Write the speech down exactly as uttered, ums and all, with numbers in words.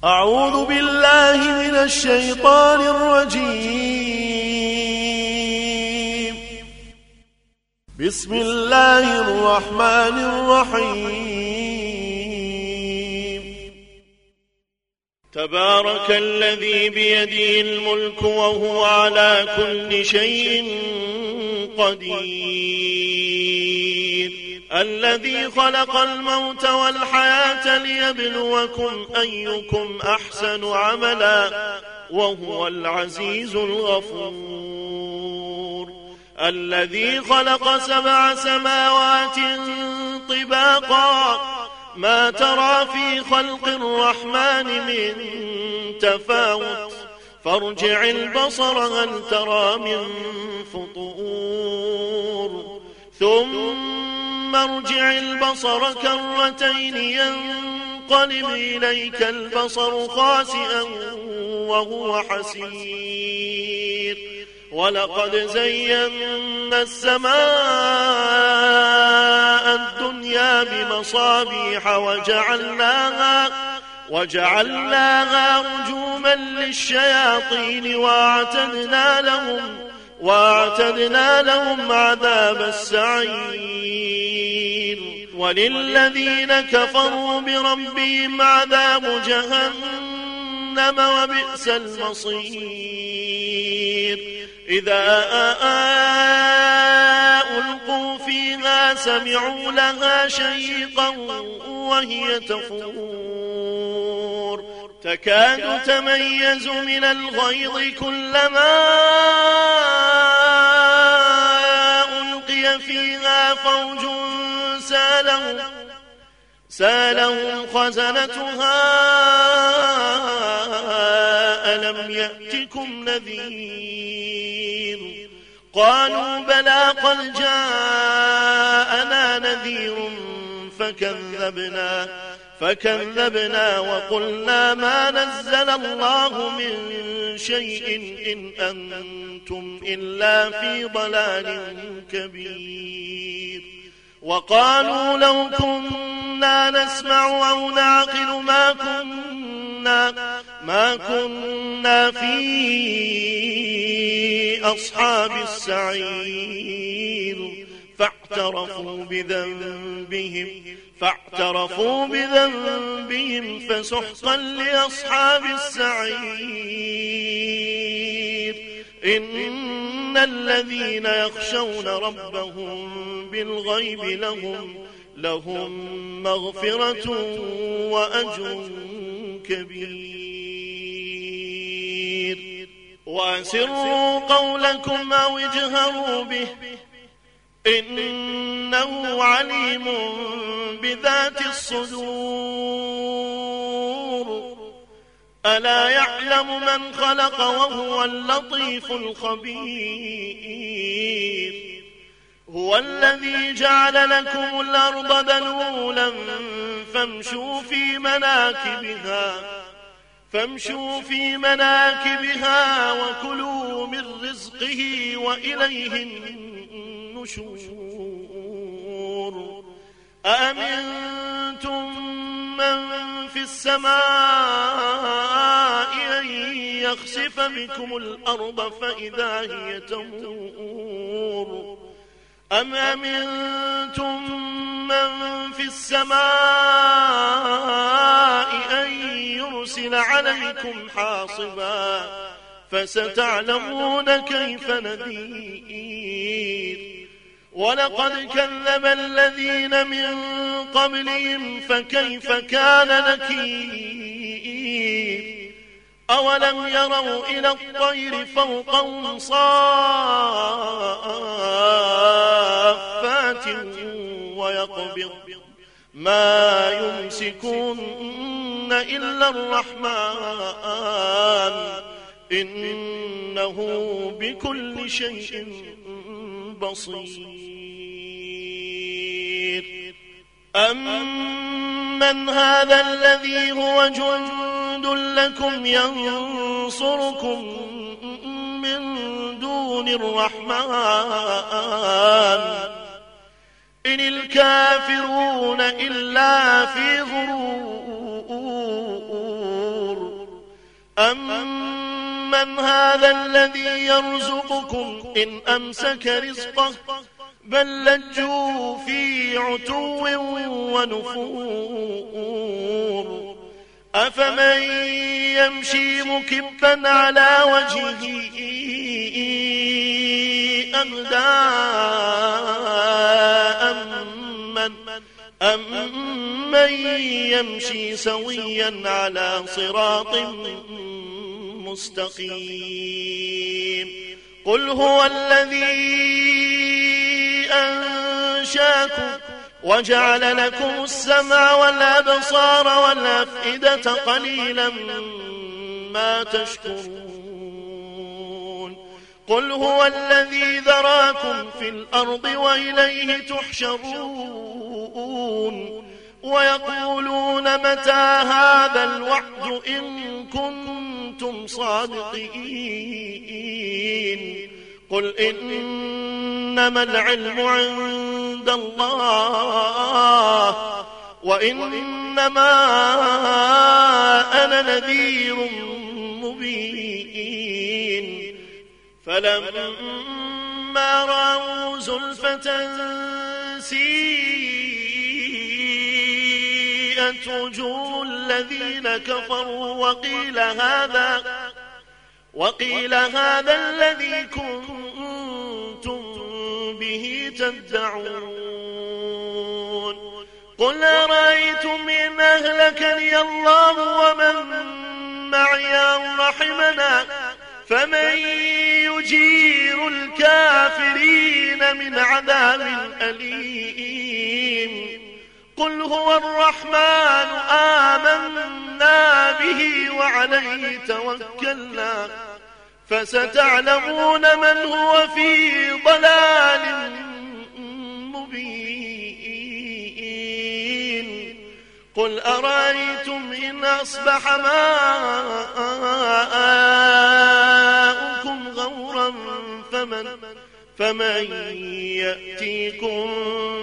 أعوذ بالله من الشيطان الرجيم. بسم الله الرحمن الرحيم. تبارك الذي بيده الملك وهو على كل شيء قدير، الذي خلق الموت والحياة ليبلوكم أيكم أحسن عملا وهو العزيز الغفور، الذي خلق سبع سماوات طباقا ما ترى في خلق الرحمن من تفاوت فارجع البصر هل ترى من فطور ثم ارجع البصر كرتين ينقلب إليك البصر خاسئا وهو حسير، ولقد زينا السماء الدنيا بمصابيح وجعلناها وجعلناها رجوما للشياطين واعتدنا لهم واعتدنا لهم عذاب السعير، وللذين كفروا بربهم عذاب جهنم وبئس المصير. إذا ألقوا فيها سمعوا لها شيقا وهي تفور تكاد تميز من الغيظ كلما ألقي فيها فوج سالهم سالهم خزنتها ألم يأتكم نذير؟ قالوا بلى قد جاءنا نذير فكذبنا فكذبنا وقلنا ما نزل الله من شيء إن أنتم إلا في ضلال كبير. وقالوا لو كنا نسمع أو نعقل ما كنا ما كنا في أصحاب السعير فاعترفوا بذنبهم فاعترفوا بذنبهم فسحقا لأصحاب السعير. إن الذين يخشون ربهم بالغيب لهم لهم مغفرة وأجر كبير. وأسروا قولكم أو اجهروا به إنه عليم بذات الصدور. ألا يعلم من خلق وهو اللطيف الخبير. هو الذي جعل لكم الأرض ذلولا فامشوا في مناكبها فامشوا في مناكبها وكلوا من رزقه وإليه النشور. أأمنتم من في السماء أن يخسف بكم الأرض فإذا هي تمور أم أمنتم من في السماء أن يرسل عليكم حاصبا فستعلمون كيف نذير. ولقد كذب الذين من قبلهم فكيف كان نكير. أولم يروا إلى الطير فوقهم صافات ويقبض ما يمسكون إلا الرحمن إنه بكل شيء بصير. أمن هذا الذي هو جند لكم ينصركم من دون الرحمن إن الكافرون إلا في غرور. أمن هذا الذي يرزقكم إن أمسك رزقه بل لجوا في عتو ونفور أفمن يمشي مكبا على وجهه أهدى أمن أمن يمشي سويا على صراط مستقيم قل هو الذي أنشاكم وجعل لكم السمع والأبصار والأفئدة قليلا ما تشكرون قل هو الذي ذراكم في الأرض وإليه تحشرون ويقولون متى هذا الوعد إن كنتم صادقين قل إنما العلم عند الله وإنما أنا نذير مبين فلما رأوا زلفة سيئت وجوه الذين كفروا وقيل هذا وقيل هذا الذي كنتم به تدعون قل أرأيتم إن أهلكني الله ومن معي أو رحمنا فمن يجير الكافرين من عذاب أليم قل هو الرحمن آمنا به وعليه توكلنا فستعلمون من هو في ضلال مبين قل أرأيتم إن أصبح ماؤكم غورا فمن, فمن يأتيكم